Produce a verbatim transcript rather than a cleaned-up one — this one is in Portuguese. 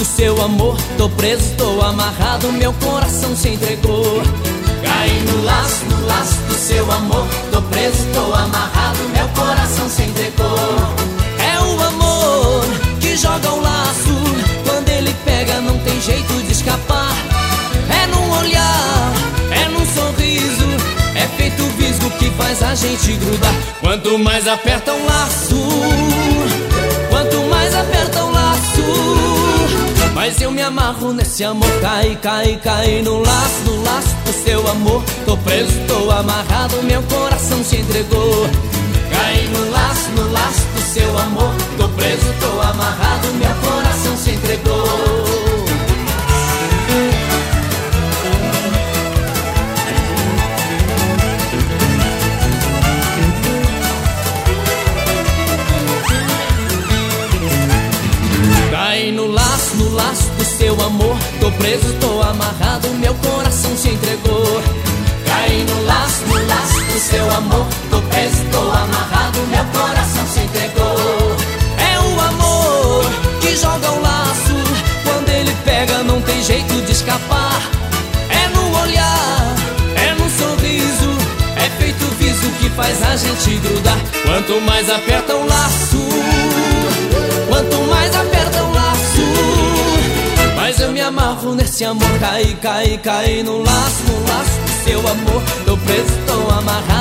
do seu amor, tô preso, tô amarrado, meu coração se entregou. Caí no laço, no laço do seu amor, tô preso, tô amarrado, meu coração se entregou. É o amor que joga o laço, quando ele pega não tem jeito de escapar. É num olhar, é num sorriso, é feito visgo que faz a gente grudar. Quanto mais aperta o laço, quanto mais aperta o laço, mas eu me amarro nesse amor. Cai, cai, cai no laço, no laço do seu amor, tô preso, tô amarrado, meu coração se entregou. Cai no laço, no laço do seu amor, tô preso, tô amarrado, meu coração se entregou. Cai no laço, no laço do seu amor, tô preso, tô amarrado, meu coração se entregou. Cai no laço, no laço do seu amor, tô preso, tô amarrado, meu coração se entregou. É o amor que joga o laço, quando ele pega não tem jeito de escapar. É no olhar, é no sorriso, é feito viso que faz a gente grudar. Quanto mais aperta o laço, quanto mais aperta o laço, mas eu me amarro nesse amor. Cai, cai, cai no laço, no laço do seu amor, tô preso, tô amarrado,